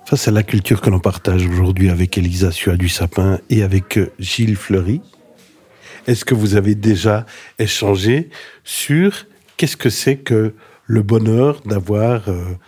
Face à la culture que l'on partage aujourd'hui avec Elisa Suat du Sapin et avec Gilles Fleury, est-ce que vous avez déjà échangé sur qu'est-ce que c'est que le bonheur d'avoir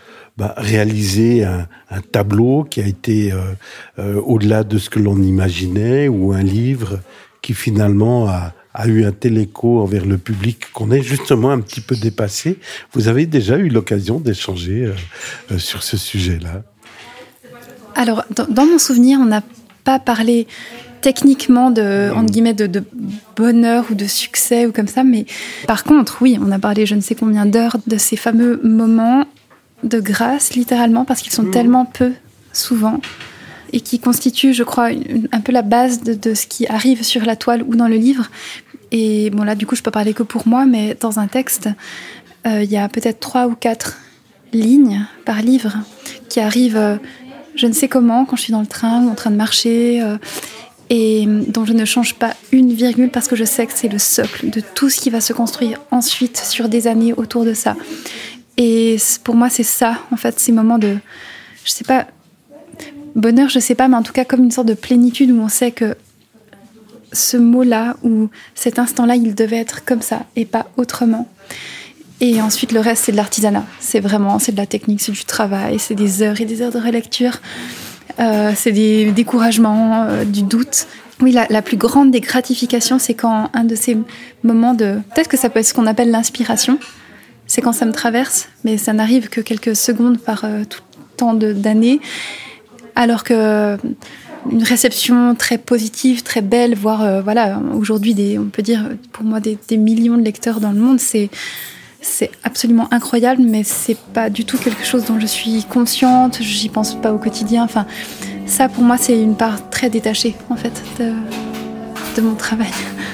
réalisé un tableau qui a été au-delà de ce que l'on imaginait, ou un livre qui finalement a eu un tel écho envers le public qu'on est justement un petit peu dépassé. Vous avez déjà eu l'occasion d'échanger sur ce sujet-là? Alors, dans mon souvenir, on n'a pas parlé techniquement entre guillemets, de bonheur ou de succès ou comme ça, mais par contre, oui, on a parlé je ne sais combien d'heures de ces fameux moments de grâce, littéralement, parce qu'ils sont tellement peu souvent et qui constituent, je crois, un peu la base de ce qui arrive sur la toile ou dans le livre. Et bon, là, du coup, je peux parler que pour moi, mais dans un texte, il y a peut-être 3 ou 4 lignes par livre qui arrivent je ne sais comment, quand je suis dans le train ou en train de marcher, et dont je ne change pas une virgule parce que je sais que c'est le socle de tout ce qui va se construire ensuite sur des années autour de ça. Et pour moi, c'est ça, en fait, ces moments de, je sais pas, bonheur, je sais pas, mais en tout cas comme une sorte de plénitude où on sait que ce mot-là ou cet instant-là, il devait être comme ça et pas autrement. Et ensuite, le reste, c'est de l'artisanat. C'est de la technique, c'est du travail, c'est des heures et des heures de relecture. C'est des découragements, du doute. Oui, la plus grande des gratifications, c'est quand un de ces moments peut-être que ça peut être ce qu'on appelle l'inspiration. C'est quand ça me traverse, mais ça n'arrive que quelques secondes par tout tant d'années. Alors que une réception très positive, très belle, voire aujourd'hui, on peut dire pour moi des millions de lecteurs dans le monde, c'est absolument incroyable, mais c'est pas du tout quelque chose dont je suis consciente, j'y pense pas au quotidien. Enfin, ça pour moi c'est une part très détachée en fait de mon travail.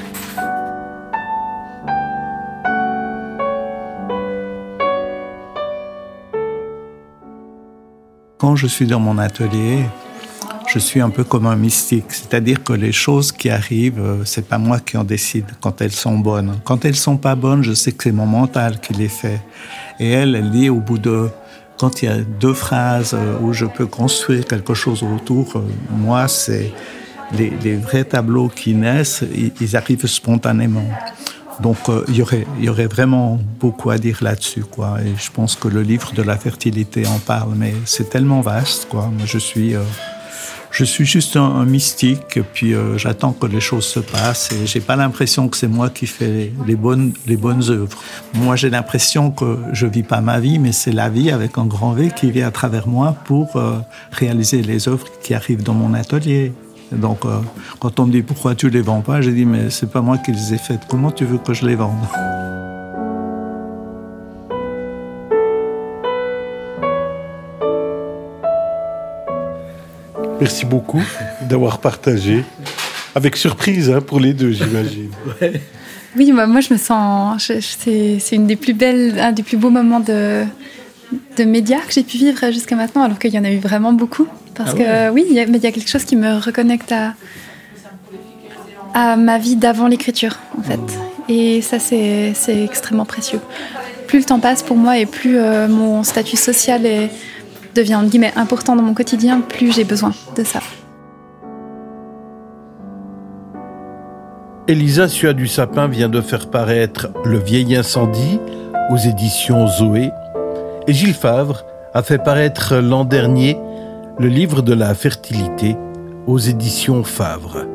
Quand je suis dans mon atelier, je suis un peu comme un mystique, c'est-à-dire que les choses qui arrivent, c'est pas moi qui en décide quand elles sont bonnes. Quand elles sont pas bonnes, je sais que c'est mon mental qui les fait. Et elle dit au bout quand il y a 2 phrases où je peux construire quelque chose autour, moi, c'est les vrais tableaux qui naissent, ils arrivent spontanément. Donc, il y aurait vraiment beaucoup à dire là-dessus, quoi. Et je pense que le livre de la fertilité en parle, mais c'est tellement vaste, quoi. Moi, je suis juste un mystique, puis j'attends que les choses se passent et j'ai pas l'impression que c'est moi qui fais les bonnes œuvres. Moi, j'ai l'impression que je vis pas ma vie, mais c'est la vie avec un grand V qui vient à travers moi pour réaliser les œuvres qui arrivent dans mon atelier. Donc, quand on me dit pourquoi tu les vends pas, j'ai dit mais c'est pas moi qui les ai faites. Comment tu veux que je les vende ? Merci beaucoup d'avoir partagé, avec surprise pour les deux, j'imagine. Ouais. Oui, moi je me sens, c'est un des plus beaux moments de médias que j'ai pu vivre jusqu'à maintenant, alors qu'il y en a eu vraiment beaucoup. Parce que oui, il y a quelque chose qui me reconnecte à ma vie d'avant l'écriture, en fait. Et ça, c'est extrêmement précieux. Plus le temps passe pour moi et plus mon statut social devient entre guillemets important dans mon quotidien, plus j'ai besoin de ça. Elisa Suat du Sapin vient de faire paraître Le Vieil Incendie aux éditions Zoé, et Gilles Favre a fait paraître l'an dernier le livre de la fertilité aux éditions Favre.